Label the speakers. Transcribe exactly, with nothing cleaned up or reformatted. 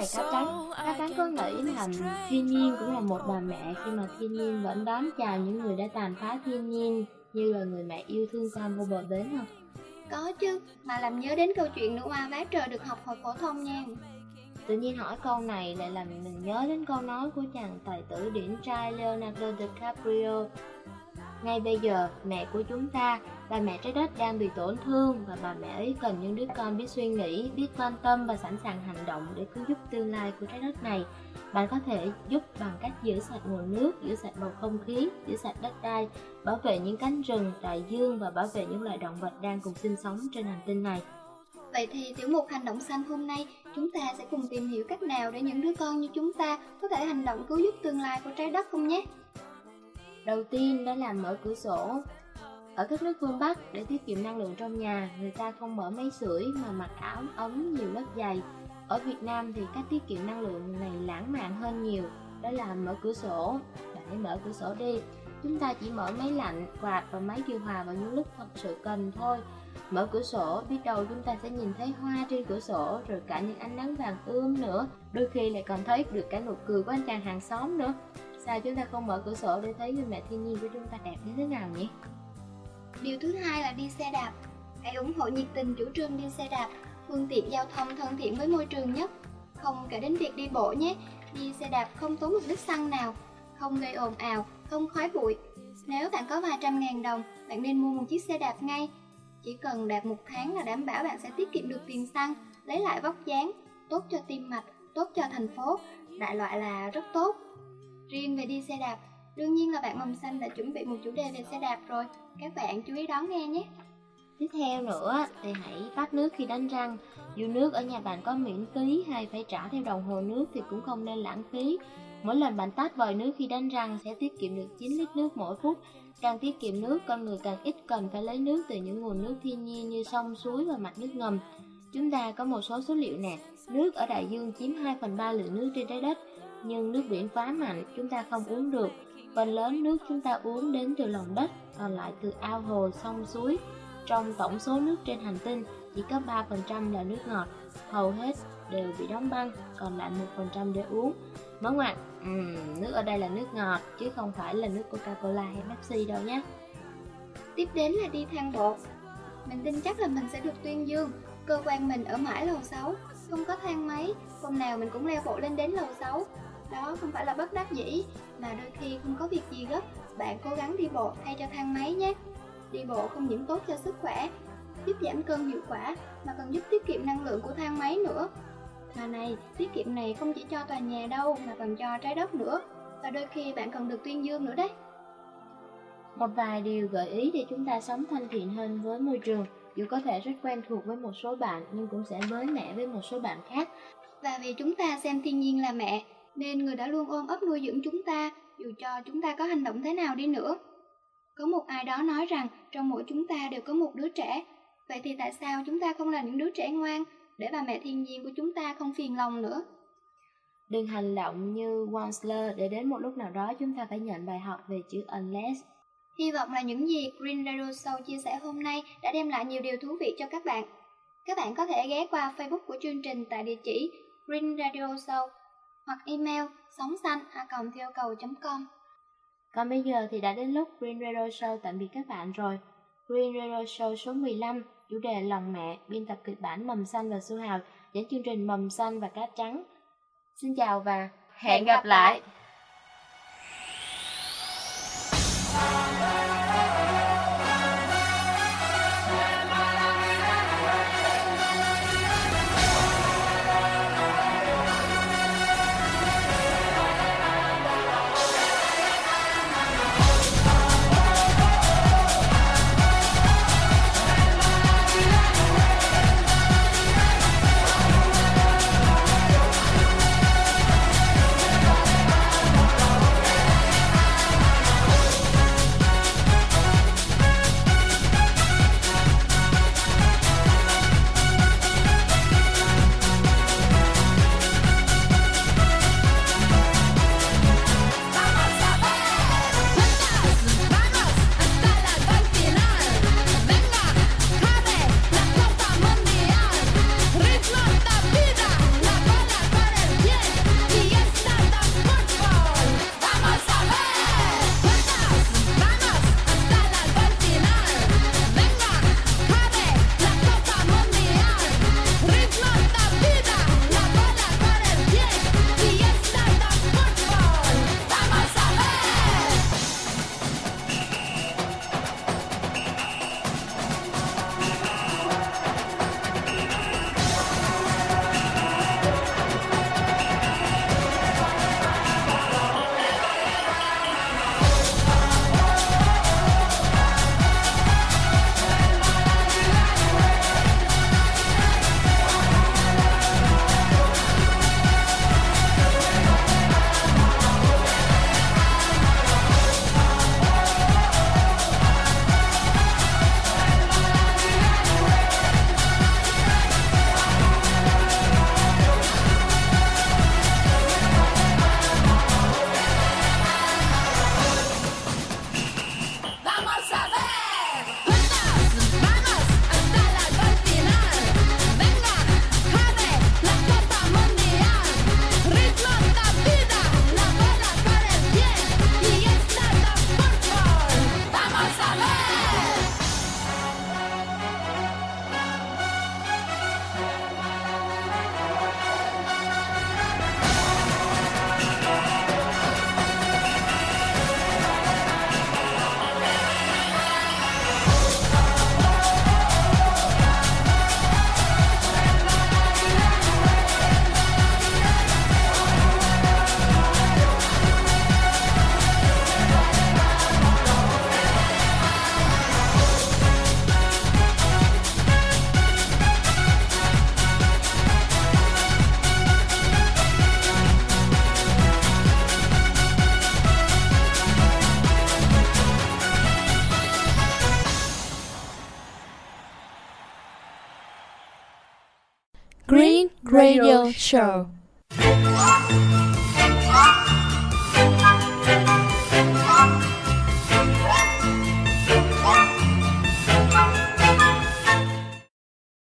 Speaker 1: này cá trắng. Cá trắng có nghĩ là thiên nhiên cũng là một bà mẹ khi mà thiên nhiên vẫn đón chào những người đã tàn phá thiên nhiên như là người mẹ yêu thương con vô bờ bến không?
Speaker 2: Có chứ, mà làm nhớ đến câu chuyện nữ oa vá trời được học hồi phổ thông nha.
Speaker 1: Tự nhiên hỏi câu này lại làm mình nhớ đến câu nói của chàng tài tử điển trai Leonardo DiCaprio. Ngay bây giờ, mẹ của chúng ta, bà mẹ trái đất đang bị tổn thương và bà mẹ ấy cần những đứa con biết suy nghĩ, biết quan tâm và sẵn sàng hành động để cứu giúp tương lai của trái đất này. Bạn có thể giúp bằng cách giữ sạch nguồn nước, giữ sạch bầu không khí, giữ sạch đất đai, bảo vệ những cánh rừng, đại dương và bảo vệ những loài động vật đang cùng sinh sống trên hành tinh này.
Speaker 2: Vậy thì tiểu mục Hành động xanh hôm nay, chúng ta sẽ cùng tìm hiểu cách nào để những đứa con như chúng ta có thể hành động cứu giúp tương lai của trái đất không nhé?
Speaker 1: Đầu tiên đó là mở cửa sổ. Ở các nước phương Bắc, để tiết kiệm năng lượng trong nhà, người ta không mở máy sưởi mà mặc áo ấm nhiều lớp dày. Ở Việt Nam thì cách tiết kiệm năng lượng này lãng mạn hơn nhiều, đó là mở cửa sổ. Bạn hãy mở cửa sổ đi. Chúng ta chỉ mở máy lạnh, quạt và máy điều hòa vào những lúc thật sự cần thôi. Mở cửa sổ, biết đâu chúng ta sẽ nhìn thấy hoa trên cửa sổ, rồi cả những ánh nắng vàng ươm nữa. Đôi khi lại còn thấy được cả nụ cười của anh chàng hàng xóm nữa. Sao chúng ta không mở cửa sổ để thấy người mẹ thiên nhiên của chúng ta đẹp đến thế nào nhỉ?
Speaker 2: Điều thứ hai là đi xe đạp. Hãy ủng hộ nhiệt tình chủ trương đi xe đạp, phương tiện giao thông thân thiện với môi trường nhất. Không kể đến việc đi bộ nhé. Đi xe đạp không tốn một lít xăng nào, không gây ồn ào, không khói bụi. Nếu bạn có vài trăm ngàn đồng, bạn nên mua một chiếc xe đạp ngay. Chỉ cần đạp một tháng là đảm bảo bạn sẽ tiết kiệm được tiền xăng, lấy lại vóc dáng, tốt cho tim mạch, tốt cho thành phố, đại loại là rất tốt. Riêng về đi xe đạp, đương nhiên là bạn Mầm Xanh đã chuẩn bị một chủ đề về xe đạp rồi, các bạn chú ý đón nghe nhé.
Speaker 1: Tiếp theo nữa thì hãy tắt nước khi đánh răng. Dù nước ở nhà bạn có miễn phí hay phải trả theo đồng hồ nước thì cũng không nên lãng phí. Mỗi lần bạn tắt vòi nước khi đánh răng sẽ tiết kiệm được chín lít nước mỗi phút. Càng tiết kiệm nước, con người càng ít cần phải lấy nước từ những nguồn nước thiên nhiên như sông, suối và mạch nước ngầm. Chúng ta có một số số liệu nè. Nước ở đại dương chiếm hai phần ba lượng nước trên trái đất, nhưng nước biển quá mạnh, chúng ta không uống được. Phần lớn nước chúng ta uống đến từ lòng đất, còn lại từ ao hồ, sông, suối. Trong tổng số nước trên hành tinh, chỉ có ba phần trăm là nước ngọt, hầu hết đều bị đóng băng, còn lại một phần trăm để uống. Mở ngoặt, uhm, nước ở đây là nước ngọt, chứ không phải là nước Coca-Cola hay Pepsi đâu nhé.
Speaker 2: Tiếp đến là đi thang bộ. Mình tin chắc là mình sẽ được tuyên dương. Cơ quan mình ở mãi lầu sáu, không có thang máy, hôm nào mình cũng leo bộ lên đến lầu sáu. Đó không phải là bất đắc dĩ, mà đôi khi không có việc gì gấp, bạn cố gắng đi bộ thay cho thang máy nhé. Đi bộ không những tốt cho sức khỏe, giúp giảm cân hiệu quả, mà còn giúp tiết kiệm năng lượng của thang máy nữa. Mà này, tiết kiệm này không chỉ cho tòa nhà đâu, mà còn cho trái đất nữa. Và đôi khi bạn còn được tuyên dương nữa đấy.
Speaker 1: Một vài điều gợi ý để chúng ta sống thân thiện hơn với môi trường, dù có thể rất quen thuộc với một số bạn, nhưng cũng sẽ mới mẻ với một số bạn khác.
Speaker 2: Và vì chúng ta xem thiên nhiên là mẹ, nên người đã luôn ôm ấp nuôi dưỡng chúng ta, dù cho chúng ta có hành động thế nào đi nữa. Có một ai đó nói rằng trong mỗi chúng ta đều có một đứa trẻ. Vậy thì tại sao chúng ta không là những đứa trẻ ngoan, để bà mẹ thiên nhiên của chúng ta không phiền lòng nữa?
Speaker 1: Đừng hành động như Wansler để đến một lúc nào đó chúng ta phải nhận bài học về chữ unless.
Speaker 2: Hy vọng là những gì Green Radio Show chia sẻ hôm nay đã đem lại nhiều điều thú vị cho các bạn. Các bạn có thể ghé qua Facebook của chương trình tại địa chỉ Green Radio Show hoặc email sống xanh a còng theo cầu chấm com.
Speaker 1: Còn bây giờ thì đã đến lúc Green Radio Show tạm biệt các bạn rồi. Green Radio Show số mười lăm, chủ đề Lòng Mẹ, biên tập kịch bản Mầm Xanh và Su Hào, dẫn chương trình Mầm Xanh và Cát Trắng. Xin chào và hẹn gặp lại!
Speaker 3: Green Radio Show.